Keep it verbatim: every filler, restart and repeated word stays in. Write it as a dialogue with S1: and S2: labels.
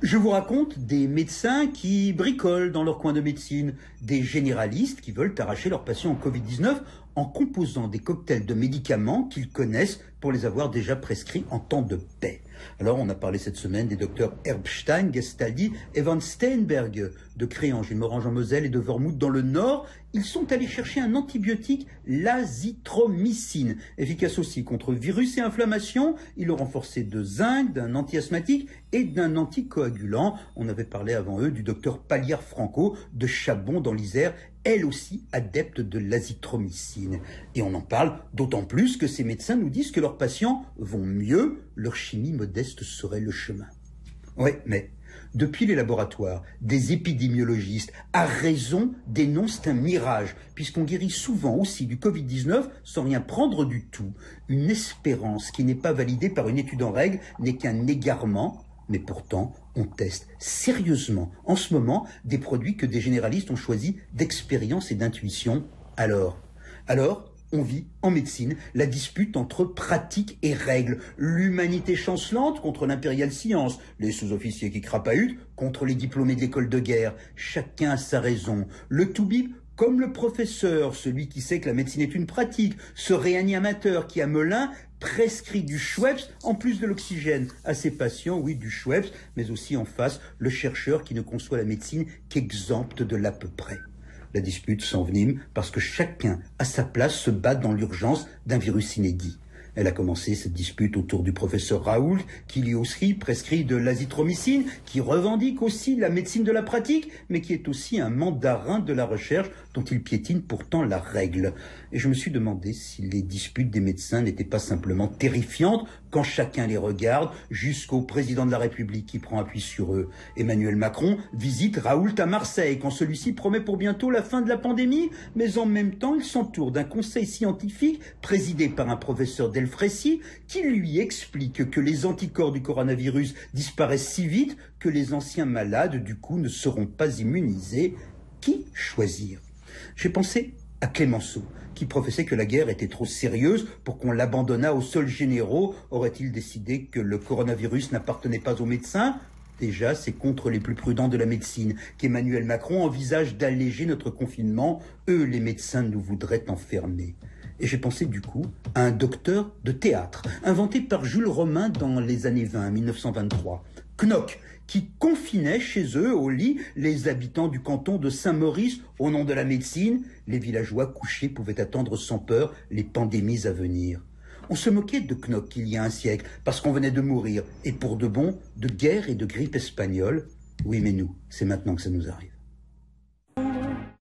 S1: Je vous raconte des médecins qui bricolent dans leur coin de médecine, des généralistes qui veulent arracher leurs patients en Covid dix-neuf en composant des cocktails de médicaments qu'ils connaissent pour les avoir déjà prescrits en temps de paix. Alors on a parlé cette semaine des docteurs Herbstein, Gestaldi et Van Steenberg de Créange et Morhange en Moselle et de Wormhout dans le Nord. Ils sont allés chercher un antibiotique, l'azithromycine, efficace aussi contre virus et inflammation. Ils l'ont renforcé de zinc, d'un anti-asthmatique et d'un anticoagulant. On avait parlé avant eux du docteur Palière-Franco de Chabon dans l'Isère, elle aussi adepte de l'azithromycine. Et on en parle d'autant plus que ces médecins nous disent que leurs patients vont mieux, leur chimie modeste serait le chemin. Ouais, mais depuis les laboratoires, des épidémiologistes, à raison, dénoncent un mirage, puisqu'on guérit souvent aussi du Covid dix-neuf sans rien prendre du tout. Une espérance qui n'est pas validée par une étude en règle n'est qu'un égarement, mais pourtant, on teste sérieusement en ce moment des produits que des généralistes ont choisis d'expérience et d'intuition. Alors, alors, on vit en médecine la dispute entre pratique et règles, l'humanité chancelante contre l'impériale science, les sous-officiers qui crapahutent contre les diplômés de l'école de guerre. Chacun a sa raison. Le toubib comme le professeur, celui qui sait que la médecine est une pratique, ce réanimateur qui, à Melun, prescrit du Schweppes en plus de l'oxygène à ses patients, oui, du Schweppes, mais aussi en face, le chercheur qui ne conçoit la médecine qu'exempte de l'à peu près. La dispute s'envenime parce que chacun, à sa place, se bat dans l'urgence d'un virus inédit. Elle a commencé, cette dispute, autour du professeur Raoult, qui lui aussi prescrit de l'azithromycine, qui revendique aussi la médecine de la pratique, mais qui est aussi un mandarin de la recherche dont il piétine pourtant la règle. Et je me suis demandé si les disputes des médecins n'étaient pas simplement terrifiantes quand chacun les regarde, jusqu'au président de la République qui prend appui sur eux. Emmanuel Macron visite Raoult à Marseille quand celui-ci promet pour bientôt la fin de la pandémie, mais en même temps il s'entoure d'un conseil scientifique présidé par un professeur Delfrécy qui lui explique que les anticorps du coronavirus disparaissent si vite que les anciens malades du coup ne seront pas immunisés. Qui choisir? J'ai pensé à Clémenceau, qui professait que la guerre était trop sérieuse pour qu'on l'abandonnât aux seuls généraux. Aurait-il décidé que le coronavirus n'appartenait pas aux médecins? Déjà, c'est contre les plus prudents de la médecine qu'Emmanuel Macron envisage d'alléger notre confinement. Eux, les médecins, nous voudraient enfermer. Et j'ai pensé du coup à un docteur de théâtre, inventé par Jules Romain dans les années vingt, mille neuf cent vingt-trois. Knock, qui confinait chez eux, au lit, les habitants du canton de Saint-Maurice au nom de la médecine. Les villageois couchés pouvaient attendre sans peur les pandémies à venir. On se moquait de Knock il y a un siècle, parce qu'on venait de mourir, et pour de bon, de guerre et de grippe espagnole. Oui, mais nous, c'est maintenant que ça nous arrive.